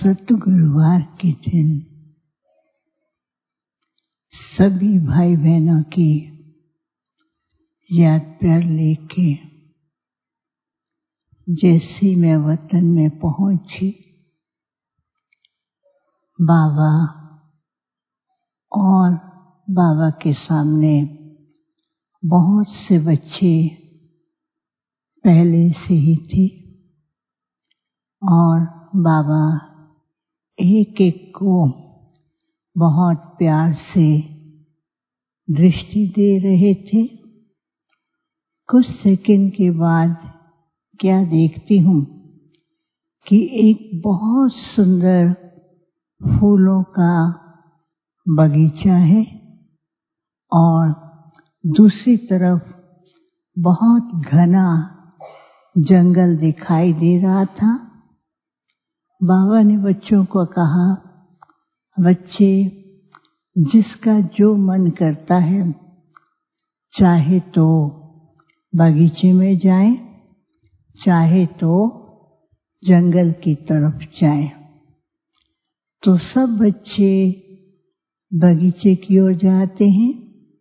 सत गुरुवार के दिन सभी भाई बहनों की याद प्यार लेके जैसे मैं वतन में पहुंची, बाबा और बाबा के सामने बहुत से बच्चे पहले से ही थे और बाबा एक एक को बहुत प्यार से दृष्टि दे रहे थे। कुछ सेकंड के बाद क्या देखती हूँ कि एक बहुत सुंदर फूलों का बगीचा है और दूसरी तरफ बहुत घना जंगल दिखाई दे रहा था। बाबा ने बच्चों को कहा, बच्चे, जिसका जो मन करता है चाहे तो बगीचे में जाएं, चाहे तो जंगल की तरफ जाएं। तो सब बच्चे बगीचे की ओर जाते हैं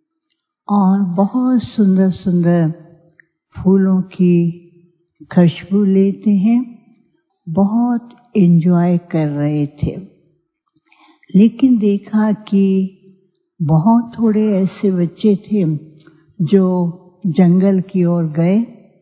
और बहुत सुंदर सुंदर फूलों की खुशबू लेते हैं, बहुत एंजॉय कर रहे थे। लेकिन देखा कि बहुत थोड़े ऐसे बच्चे थे जो जंगल की ओर गए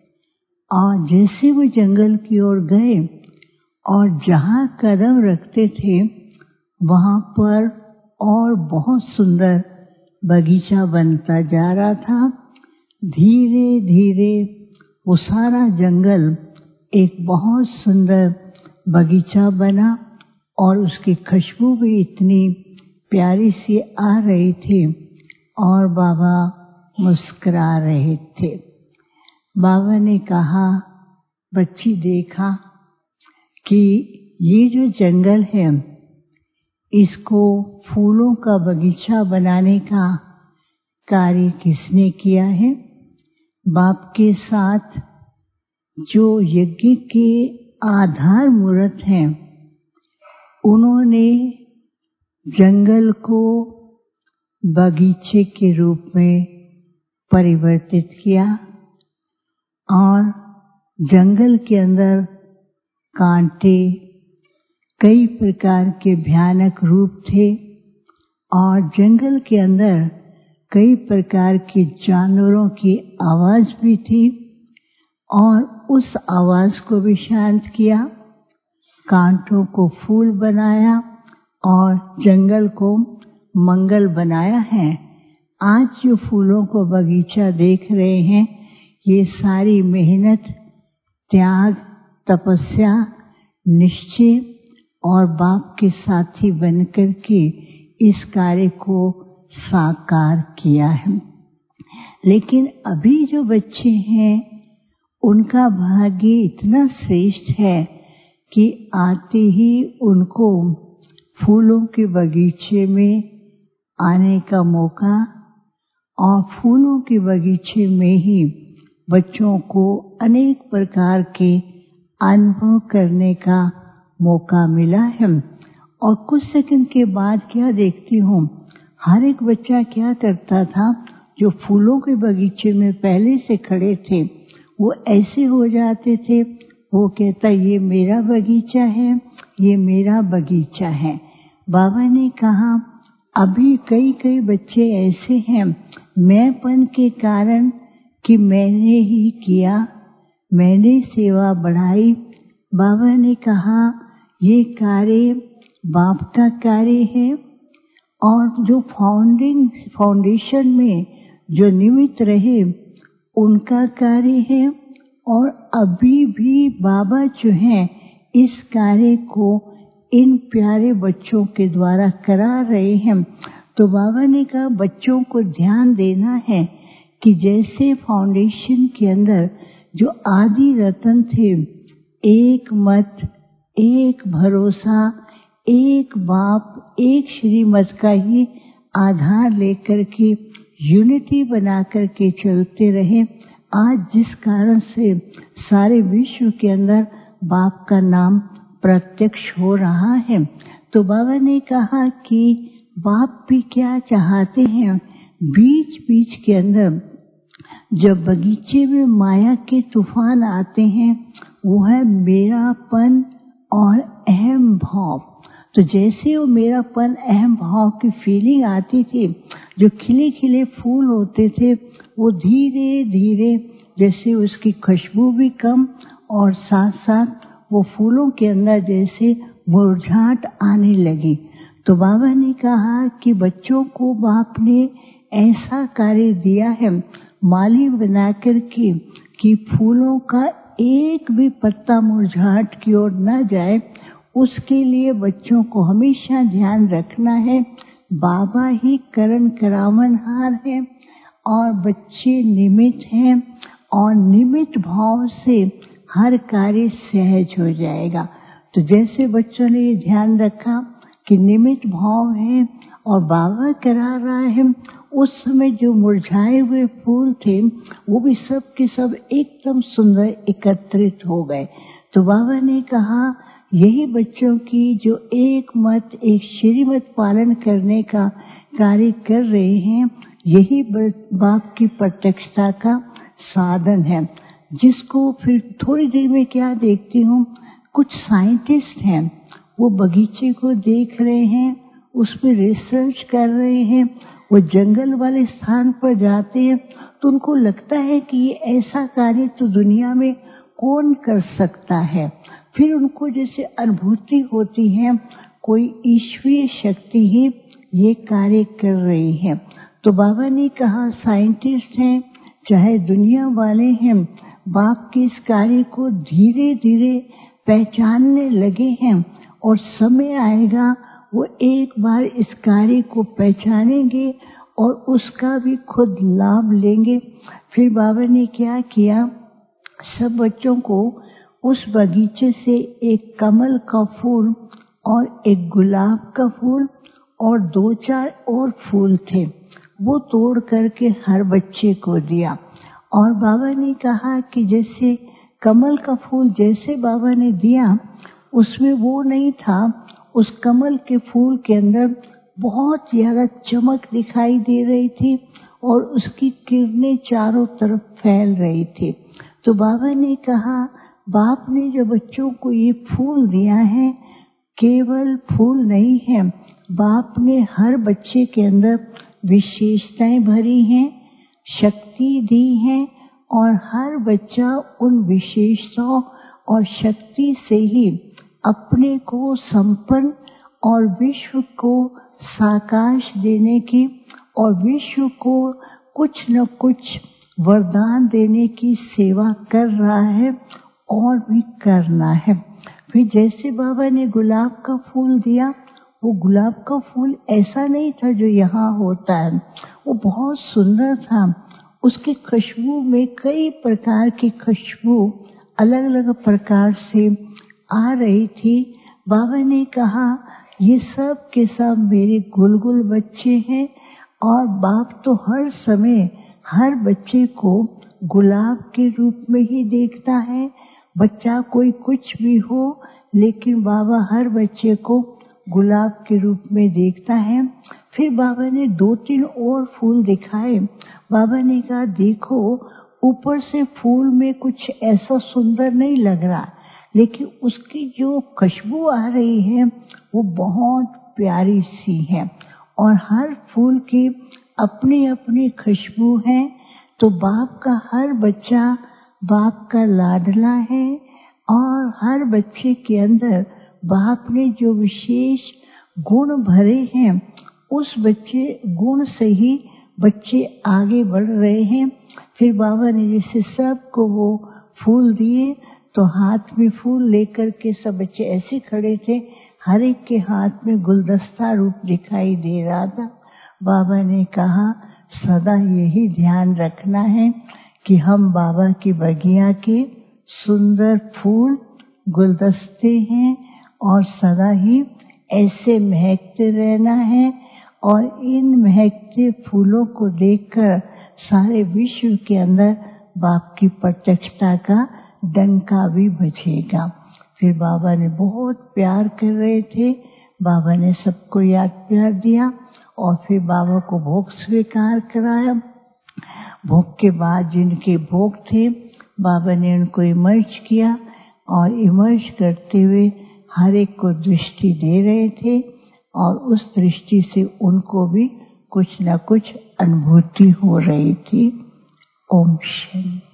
और जैसे वो जंगल की ओर गए और जहाँ कदम रखते थे वहाँ पर और बहुत सुंदर बगीचा बनता जा रहा था। धीरे धीरे वो सारा जंगल एक बहुत सुंदर बगीचा बना और उसकी खुशबू भी इतनी प्यारी सी आ रही थी और बाबा मुस्कुरा रहे थे। बाबा ने कहा, बच्ची, देखा कि ये जो जंगल है इसको फूलों का बगीचा बनाने का कार्य किसने किया है? बाप के साथ जो यज्ञ के आधार मूर्त हैं उन्होंने जंगल को बगीचे के रूप में परिवर्तित किया और जंगल के अंदर कांटे, कई प्रकार के भयानक रूप थे और जंगल के अंदर कई प्रकार के जानवरों की आवाज भी थी और उस आवाज को भी शांत किया, कांटों को फूल बनाया और जंगल को मंगल बनाया है। आज जो फूलों को बगीचा देख रहे हैं ये सारी मेहनत, त्याग, तपस्या, निश्चय और बाप के साथी बनकर के इस कार्य को साकार किया है। लेकिन अभी जो बच्चे हैं उनका भाग्य इतना श्रेष्ठ है कि आते ही उनको फूलों के बगीचे में आने का मौका और फूलों के बगीचे में ही बच्चों को अनेक प्रकार के अनुभव करने का मौका मिला है। और कुछ सेकंड के बाद क्या देखती हूँ, हर एक बच्चा क्या करता था, जो फूलों के बगीचे में पहले से खड़े थे वो ऐसे हो जाते थे, वो कहता ये मेरा बगीचा है, ये मेरा बगीचा है। बाबा ने कहा, अभी कई कई बच्चे ऐसे हैं, मैंपन के कारण कि मैंने ही किया, मैंने सेवा बढ़ाई। बाबा ने कहा ये कार्य बाप का कार्य है और जो फाउंडेशन में जो निमित्त रहे उनका कार्य है और अभी भी बाबा जो हैं इस कार्य को इन प्यारे बच्चों के द्वारा करा रहे हैं। तो बाबा ने कहा बच्चों को ध्यान देना है कि जैसे फाउंडेशन के अंदर जो आदि रतन थे, एक मत, एक भरोसा, एक बाप, एक श्रीमत का ही आधार लेकर के यूनिटी बना करके चलते रहे। आज जिस कारण से सारे विश्व के अंदर बाप का नाम प्रत्यक्ष हो रहा है। तो बाबा ने कहा कि बाप भी क्या चाहते हैं, बीच बीच के अंदर जब बगीचे में माया के तूफान आते हैं, वो है मेरापन और अहम भाव। तो जैसे वो मेरापन अहम भाव की फीलिंग आती थी, जो खिले खिले फूल होते थे वो धीरे धीरे जैसे उसकी खुशबू भी कम और साथ साथ वो फूलों के अंदर जैसे मुरझाहट आने लगी। तो बाबा ने कहा कि बच्चों को बाप ने ऐसा कार्य दिया है माली बनाकर के कि फूलों का एक भी पत्ता मुरझाहट की ओर न जाए। उसके लिए बच्चों को हमेशा ध्यान रखना है, बाबा ही करण करावनहार है और बच्चे निमित्त हैं, और निमित्त भाव से हर कार्य सहज हो जाएगा। तो जैसे बच्चों ने ये ध्यान रखा कि निमित्त भाव है और बाबा करा रहा है, उस समय जो मुरझाए हुए फूल थे वो भी सब के सब एकदम सुंदर एकत्रित हो गए। तो बाबा ने कहा यही बच्चों की जो एक मत एक श्रीमत पालन करने का कार्य कर रहे हैं, यही बाप की प्रत्यक्षता का साधन है। जिसको फिर थोड़ी देर में क्या देखती हूँ, कुछ साइंटिस्ट हैं वो बगीचे को देख रहे हैं, उस पर रिसर्च कर रहे हैं। वो जंगल वाले स्थान पर जाते हैं तो उनको लगता है कि ये ऐसा कार्य तो दुनिया में कौन कर सकता है। फिर उनको जैसे अनुभूति होती है कोई ईश्वरीय शक्ति ही ये कार्य कर रही है। तो बाबा ने कहा साइंटिस्ट हैं चाहे दुनिया वाले हैं, बाप के इस कार्य को धीरे धीरे पहचानने लगे हैं और समय आएगा वो एक बार इस कार्य को पहचानेंगे और उसका भी खुद लाभ लेंगे। फिर बाबा ने क्या किया, सब बच्चों को उस बगीचे से एक कमल का फूल और एक गुलाब का फूल और 2-4 और फूल थे वो तोड़ करके हर बच्चे को दिया। और बाबा ने कहा कि जैसे कमल का फूल जैसे बाबा ने दिया उसमें वो नहीं था, उस कमल के फूल के अंदर बहुत ज्यादा चमक दिखाई दे रही थी और उसकी किरणें चारों तरफ फैल रही थी। तो बाबा ने कहा बाप ने जो बच्चों को ये फूल दिया है केवल फूल नहीं है, बाप ने हर बच्चे के अंदर विशेषताएं भरी हैं, शक्ति दी है और हर बच्चा उन विशेषताओं और शक्ति से ही अपने को संपन्न और विश्व को साकाश देने की और विश्व को कुछ न कुछ वरदान देने की सेवा कर रहा है और भी करना है। फिर जैसे बाबा ने गुलाब का फूल दिया, वो गुलाब का फूल ऐसा नहीं था जो यहाँ होता है, वो बहुत सुंदर था। उसकी खुशबू में कई प्रकार की खुशबू अलग अलग प्रकार से आ रही थी। बाबा ने कहा ये सब के सब मेरे गुलगुल बच्चे हैं और बाप तो हर समय हर बच्चे को गुलाब के रूप में ही देखता है। बच्चा कोई कुछ भी हो लेकिन बाबा हर बच्चे को गुलाब के रूप में देखता है। फिर बाबा ने 2-3 और फूल दिखाए। बाबा ने कहा देखो ऊपर से फूल में कुछ ऐसा सुंदर नहीं लग रहा, लेकिन उसकी जो खुशबू आ रही है वो बहुत प्यारी सी है और हर फूल की अपनी अपनी खुशबू है। तो बाप का हर बच्चा बाप का लाडला है और हर बच्चे के अंदर बाप ने जो विशेष गुण भरे हैं उस बच्चे गुण से ही बच्चे आगे बढ़ रहे हैं। फिर बाबा ने जैसे सबको वो फूल दिए तो हाथ में फूल लेकर के सब बच्चे ऐसे खड़े थे, हर एक के हाथ में गुलदस्ता रूप दिखाई दे रहा था। बाबा ने कहा सदा यही ध्यान रखना है कि हम बाबा की बगिया के सुंदर फूल गुलदस्ते हैं और सदा ही ऐसे महकते रहना है और इन महकते फूलों को देखकर सारे विश्व के अंदर बाप की प्रत्यक्षता का डंका भी बजेगा। फिर बाबा ने बहुत प्यार कर रहे थे, बाबा ने सबको याद प्यार दिया और फिर बाबा को भोग स्वीकार कराया। भोग के बाद जिनके भोग थे बाबा ने उनको इमर्ज किया और इमर्ज करते हुए हर एक को दृष्टि दे रहे थे और उस दृष्टि से उनको भी कुछ न कुछ अनुभूति हो रही थी। ओम शांति।